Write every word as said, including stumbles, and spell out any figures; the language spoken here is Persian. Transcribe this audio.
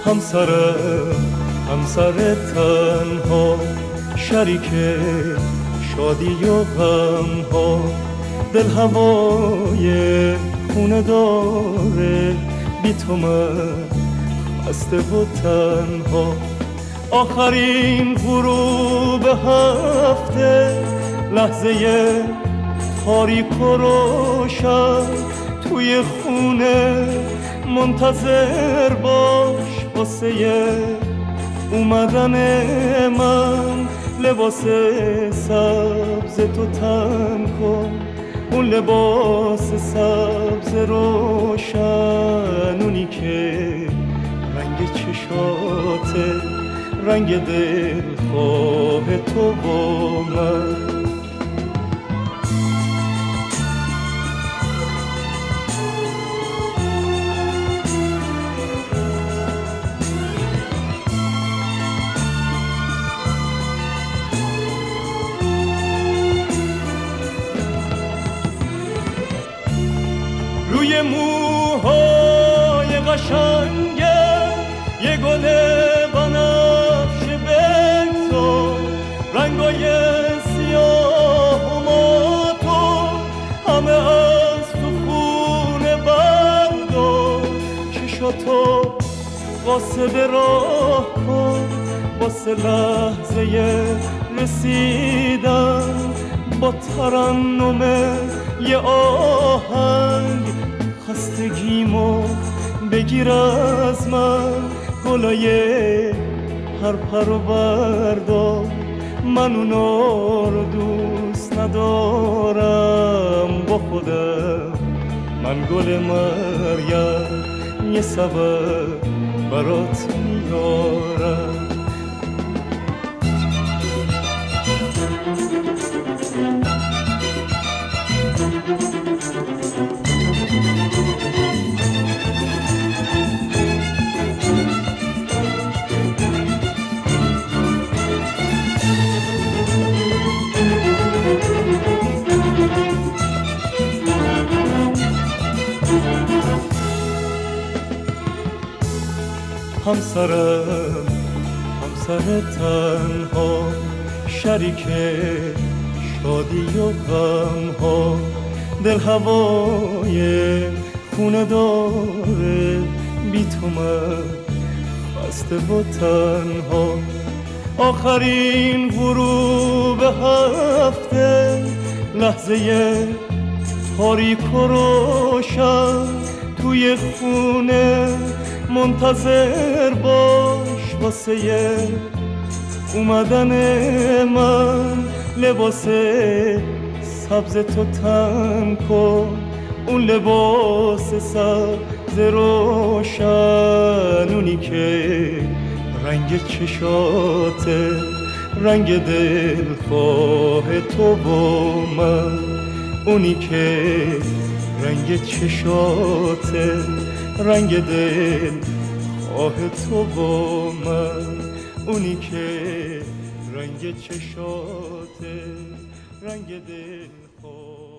همسرم همسر تنها، شریک شادی و غم ها، دل هوای خونه داره، بی تو من خسته و تنها. آخرین غروب هفته، لحظه تاریک و روشن، توی خونه منتظر باش واسه اومدن من. لباس سبز تو تن کن، اون لباس سبز روشن، اونی که رنگ چشاته، رنگ دلخواه تو و من. روی موهای قشنگه یه گل بنفشه بگذار، رنگای سیاه و ماتو همه از تو خونه بردار. چشاتو قاصد راه کن واسه لحظه رسیدن، با ترنم یه آهنگ خستگیمو بگیر از من. گلای هر پرو بردار، من اونا رو دوست ندارم. با خودم من گل مریم یه سبب برات میارم. همسرم همسر تنها، شریک شادی و غم ها، دل هوای خونه داره، بی تو من خسته و تنها. آخرین غروب هفته، لحظه تاریک و روشن، توی خونه منتظر باش واسه اومدن من. لباس سبز تو تن کن، اون لباس سبز روشن، اونی که رنگ چشاته، رنگ دلخواه تو و من. اونی که رنگ چشاته، رنگ دلخواه تو و من. اونی که رنگ چشاته، رنگ دلخواه